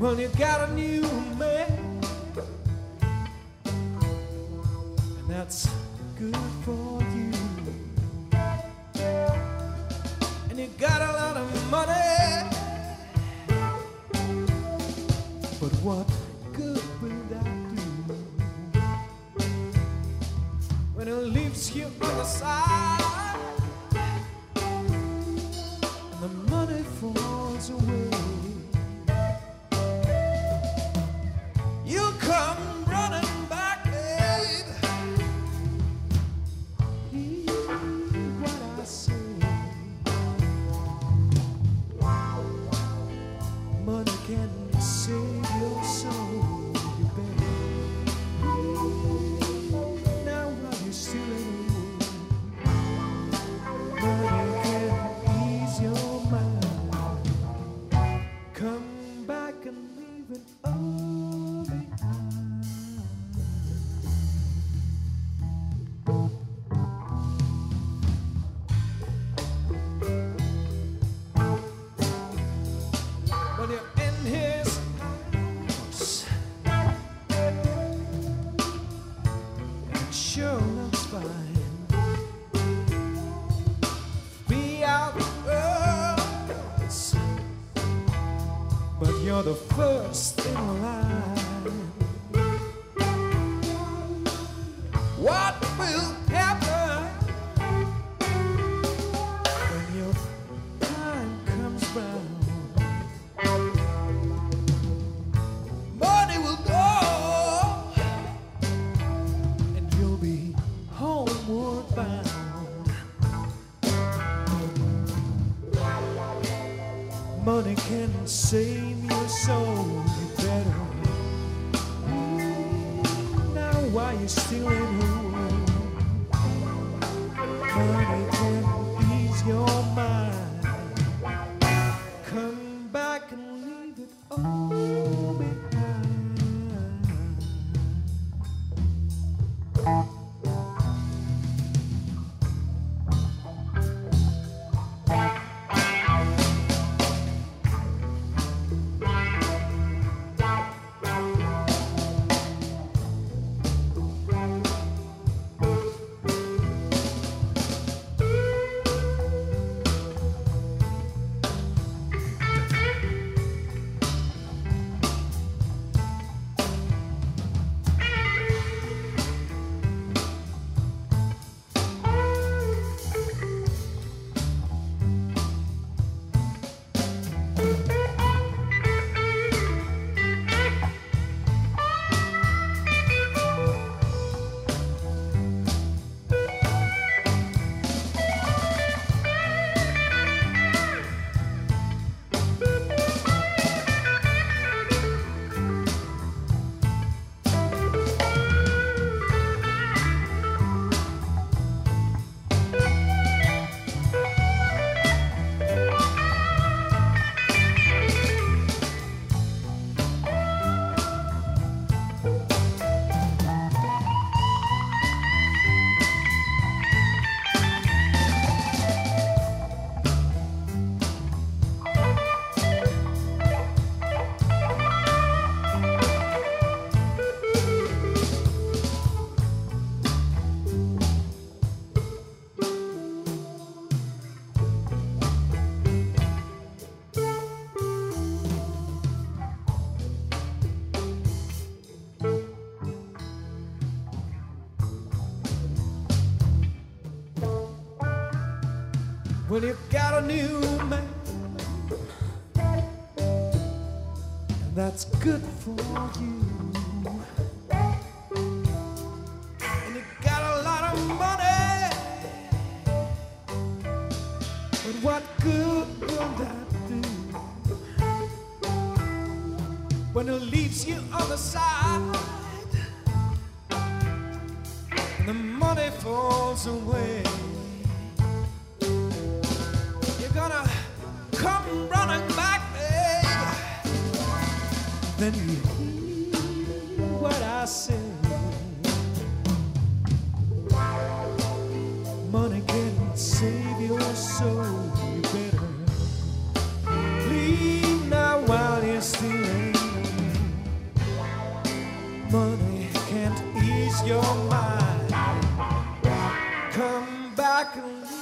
Well, you got a new man, and that's good for you. And you got a lot of money, but what good will that do when it leaves you on the side and the money falls away? You come running back, babe. Hear what I say. Money can save your soul, you bet. Now while you're still in the room, money can ease your mind. Come back and leave it all behind. When you're in his house, it sure looks fine. Be out the world, but you're the first in line. What will happen when your time comes round? Money will go, and you'll be homeward bound. Money can save your soul, you better. Now while you're still in home, money can ease your mind. Come back and leave it all behind. Well, you got a new man, and that's good for you. And you got a lot of money, but what good will that do when it leaves you on the side and the money falls away? Gonna come running back, babe. Then you hear what I say. Money can save your soul, you better leave now while you're still in. come back and